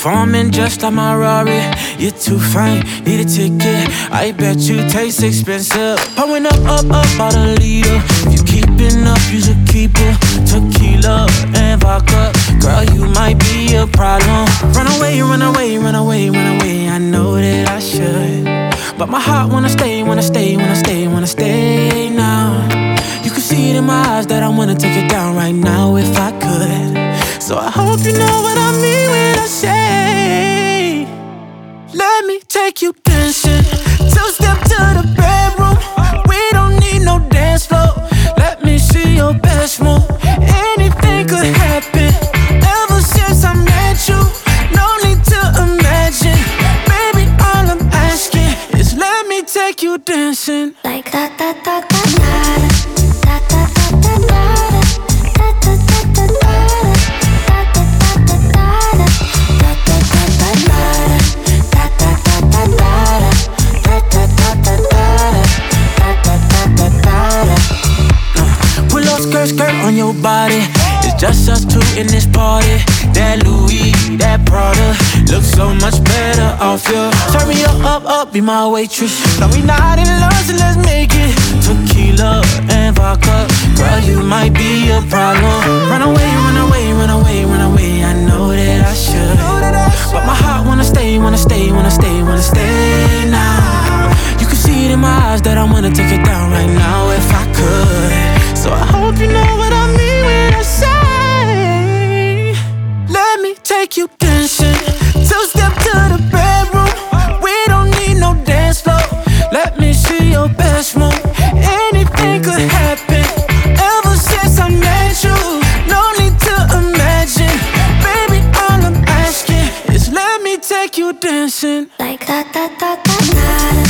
Performing just like my Rari. You're too fine, need a ticket. I bet you taste expensive. Pouring up, about a liter. If you keeping up, you should keep it. Tequila and vodka. Girl, you might be a problem. Run away, run away, run away, run away. I know that I should, but my heart wanna stay, wanna stay, wanna stay, wanna stay now. You can see it in my eyes that I wanna take it down right now if I could. So I hope you know what I mean when I say, let me take you dancing. Two-step to the bedroom. We don't need no dance floor. Let me see your best move. Anything could happen. Ever since I met you, no need to imagine. Baby, all I'm asking is let me take you dancing. Like da da da da da da da da da da da. Skirt on your body. It's just us two in this party. That Louis, that Prada looks so much better off you. Turn me up, be my waitress. No, we not in love, so let's make it. Tequila and vodka. Girl, you might be a problem. Run away, run away, run away, run away. I know that I should, but my heart wanna stay, wanna stay, wanna stay, wanna stay now. You can see it in my eyes that I wanna take it down right now if I could. So I hope you know what I mean when I say, let me take you dancing. Two-step to the bedroom. We don't need no dance floor. Let me see your best move. Anything could happen. Ever since I met you, no need to imagine. Baby, all I'm asking is let me take you dancing. Like da da da da da.